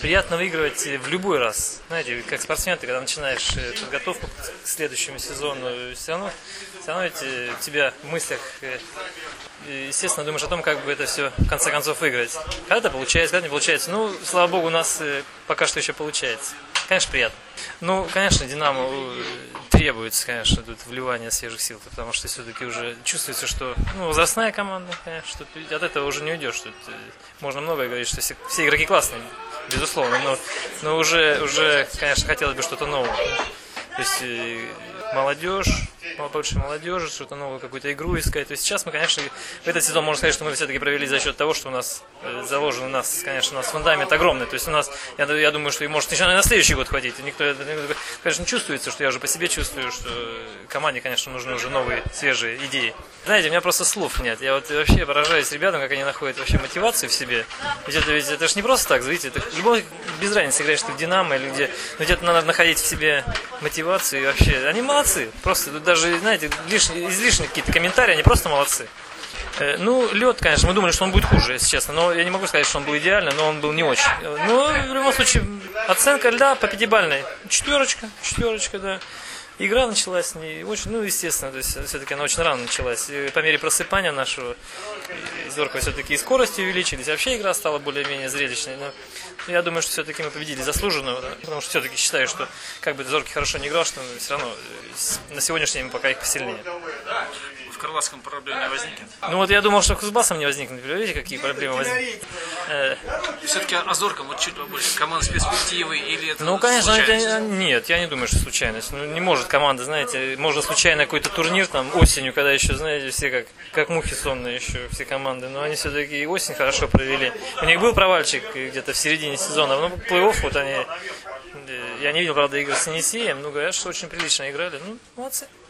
приятно выигрывать в любой раз. Знаете, как спортсмен, ты когда начинаешь подготовку к следующему сезону, все равно ведь у тебя в мыслях, естественно, думаешь о том, как бы это все в конце концов выиграть. Когда-то получается, когда не получается. Ну, слава богу, у нас пока что еще получается. Конечно, приятно. Ну, конечно, Динамо требуется, конечно, тут вливание свежих сил, потому что все-таки уже чувствуется, что возрастная команда, конечно, что от этого уже не уйдешь. Тут можно многое говорить, что все игроки классные, безусловно, но уже, конечно, хотелось бы что-то новое. То есть молодежь, побольше молодежи, что-то новое, какую-то игру искать. То есть сейчас мы, конечно, в этот сезон можно сказать, что мы все-таки провели за счет того, что у нас заложен, конечно, у нас фундамент огромный. То есть у нас, я думаю, что и может еще на следующий год хватить. Никто, конечно, чувствуется, что я уже по себе чувствую, что команде, конечно, нужны уже новые, свежие идеи. Знаете, у меня просто слов нет. Я вот вообще поражаюсь ребятам, как они находят вообще мотивацию в себе. Ведь это же не просто так, видите, это любой, без разницы, играешь ты в Динамо или где, но где-то надо находить в себе мотивацию и вообще. Они молодцы. Просто тут даже, знаете, излишние какие-то комментарии, они просто молодцы. Лед, конечно, мы думали, что он будет хуже, если честно. Но я не могу сказать, что он был идеальный, но он был не очень. Но в любом случае, оценка льда по пятибалльной. Четверочка, да. Игра началась не очень, естественно, то есть все-таки она очень рано началась. И по мере просыпания нашего Зоркова все-таки и скорости увеличились, вообще игра стала более-менее зрелищной. Но я думаю, что все-таки мы победили заслуженно, потому что все-таки считаю, что как бы Зоркий хорошо не играл, что все равно на сегодняшний день пока их посильнее. В Крылатском проблем не возникнет? Я думал, что с Кузбассом не возникнет. Видите, какие проблемы возникнут? Все-таки о Зорком чуть побольше. Команда с перспективой или это конечно, случайность? нет, я не думаю, что случайность. Не может команда, знаете, можно случайно какой-то турнир там осенью, когда еще, знаете, все как мухи сонные еще, все команды. Но они все-таки и осень хорошо провели. У них был провальчик где-то в середине сезона. Но плей-офф вот они... Я не видел, правда, игр с Енисеем, но говорят, что очень прилично играли. Молодцы.